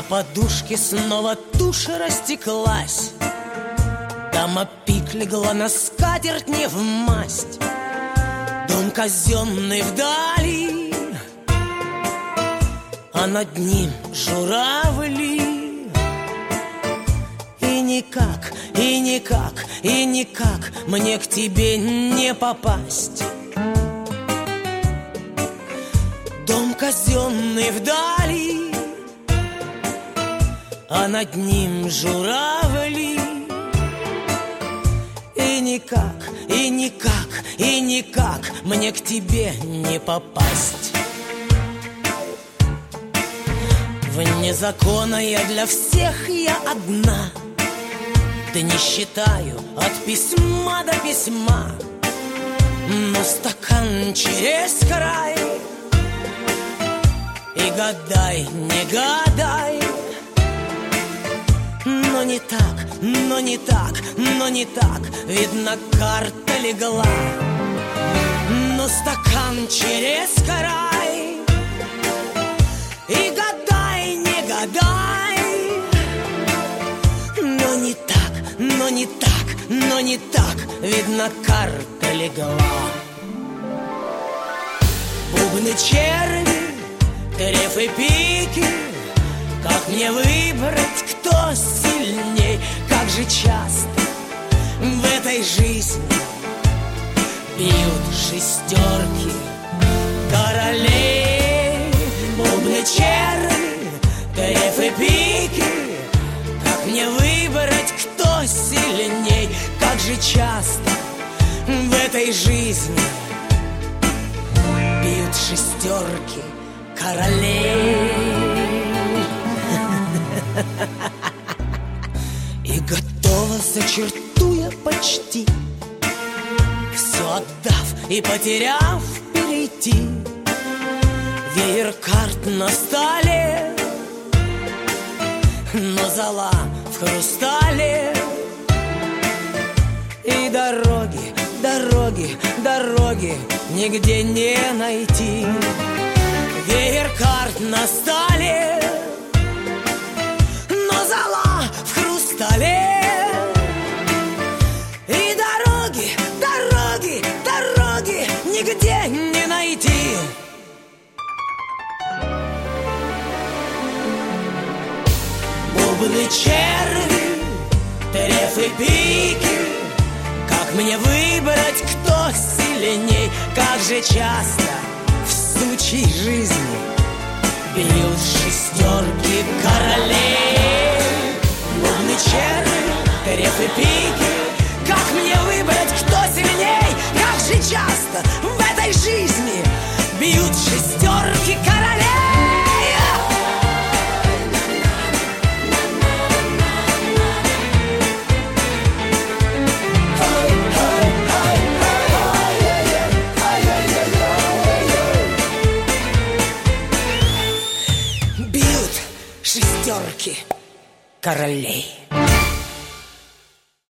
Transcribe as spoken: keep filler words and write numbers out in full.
подушке снова тушь растеклась, дама пик легла на скатерть не в масть. Дом казенный вдали, а над ним журавли. И никак, и никак, и никак мне к тебе не попасть. Дом казенный вдали, а над ним журавли. И никак, и никак, и никак мне к тебе не попасть. Вне закона я для всех я одна, да не считаю от письма до письма. Но стакан через край, и гадай, не гадай. Но не так, но не так, но не так, видно, карта легла. Но стакан через край, и гадай, не гадай. Но не так, но не так, но не так, видно, карта легла. Бубны, черви, треф и пики, как мне выбрать, кто сильней? Как же часто в этой жизни бьют шестерки королей. Бубны, черви, треф и пики, как мне выбрать, кто сильней? Как же часто в этой жизни бьют шестерки королей. И готова за черту я почти, все отдав и потеряв, перейти. Веер карт на столе, но зола в хрустале. И дороги, дороги, дороги нигде не найти. Веер карт на столе, но зола в хрустале. И дороги, дороги, дороги нигде не найти. Бубны, черви, треф и пики, как мне выбрать, кто сильней? Как же часто в сучьей жизни бьют шестерки королей. Бубны, черви, треф и пики, как мне выбрать, кто сильней? Как же часто в этой жизни бьют шестерки королей. Бьют шестерки королей.